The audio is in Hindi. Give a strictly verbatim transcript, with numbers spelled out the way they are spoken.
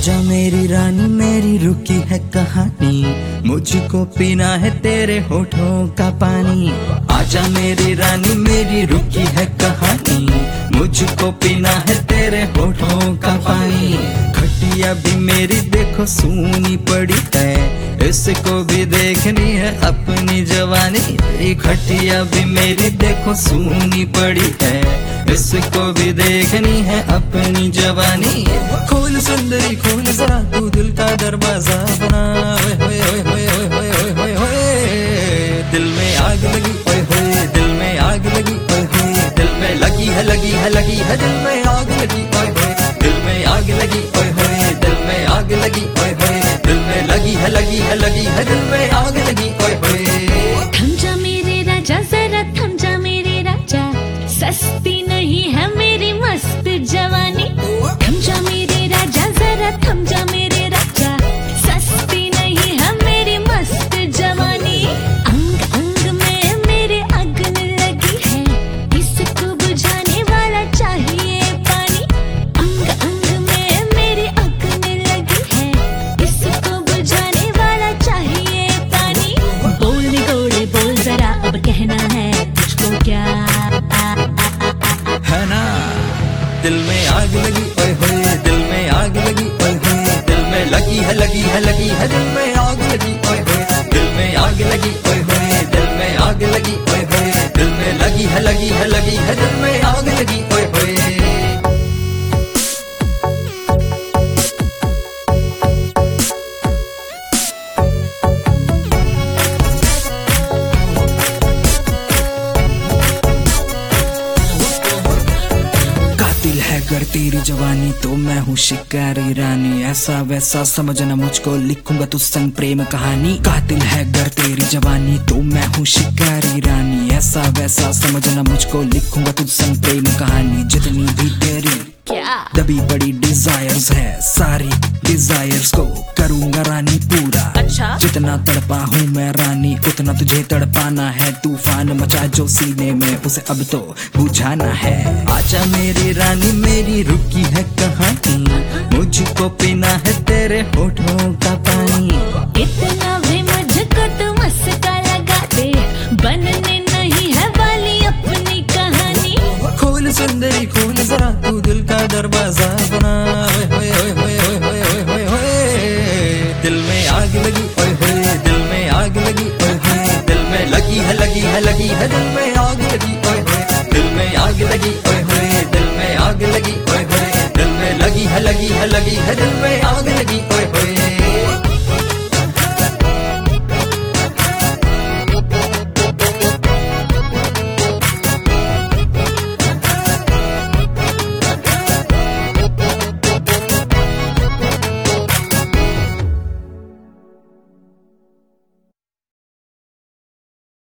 आजा मेरी रानी मेरी रुकी है कहानी, मुझको पीना है तेरे होठों का पानी। आजा मेरी रानी मेरी रुकी है कहानी, मुझको पीना है तेरे होठों का पानी। खटिया भी मेरी देखो सूनी पड़ी है, इसको भी देखनी है अपनी जवानी। खटिया भी मेरी देखो सूनी पड़ी है, इसको भी देखनी है अपनी जवानी। खोल सुंदरी खोल जरा तू दिल का दरवाजा बना, ओए होए होए होए होए होए होए होए। दिल में आग लगी ओए होए, दिल में आग लगी ओए होए, दिल में लगी है लगी है लगी है दिल में आग लगी ओए होए, दिल में आग लगी ओए होए, दिल में आग लगी ओए होए, दिल में लगी है लगी है लगी है दिल में आग लगी ओए होए। थम जा मेरे राजा जरा थम जा मेरे राजा, सस्ती नहीं है मेरी मस्त जवानी। थम जा मेरे राजा जरा थम जा मेरे राजा, सस्ती नहीं है मेरी मस्त जवानी। अंग अंग में मेरे अग्न लगी है, इसको बुझाने वाला चाहिए पानी। अंग अंग में मेरे अग्न लगी है, इसको बुझाने वाला चाहिए पानी। बोल निगोड़े बोल जरा अब कहना है तुझको क्या है ना। दिल में आग लगी ओए होए, दिल में आग लगी ओए होए, दिल में लगी है लगी है लगी है दिल में आग लगी ओए होए, दिल में आग लगी ओए होए, दिल में आग लगी ओए होए, दिल में लगी है लगी है लगी है दिल में आग लगी ओए होए। दिल है गर तेरी जवानी तो मैं हूँ शिकारी रानी, ऐसा वैसा समझना मुझको लिखूंगा तुझ संग प्रेम कहानी। कातिल है गर तेरी जवानी तो मैं हूँ शिकारी रानी, ऐसा वैसा समझना मुझको लिखूंगा तुझ संग प्रेम कहानी। जितनी भी तेरी क्या दबी बड़ी डिजायर्स है, सारी डिजायर्स को करूंगा रानी पूरा। अच्छा जितना तड़पा हूँ मैं रानी उतना तुझे तड़पाना है। तूफान मचा जो सीने में उसे अब तो बुझाना है। आजा मेरी रानी मेरी रुकी है कहानी, मुझको पीना है तेरे होठों का पानी। इतना भी मुझको तो मस्का लगा दे, बनने नहीं है वाली अपनी कहानी। खोल सुंदरी खोल जरा तू दिल का दरवाजा बना, ओए होए होए होए होए होए होए होए। दिल में आग लगी ओए होए, दिल में आग लगी ओए होए, दिल में लगी है लगी है लगी है दिल में आग लगी ओए होए, दिल में आग लगी ओए होए, दिल में आग लगी ओए होए, दिल में लगी है लगी है लगी है दिल में आग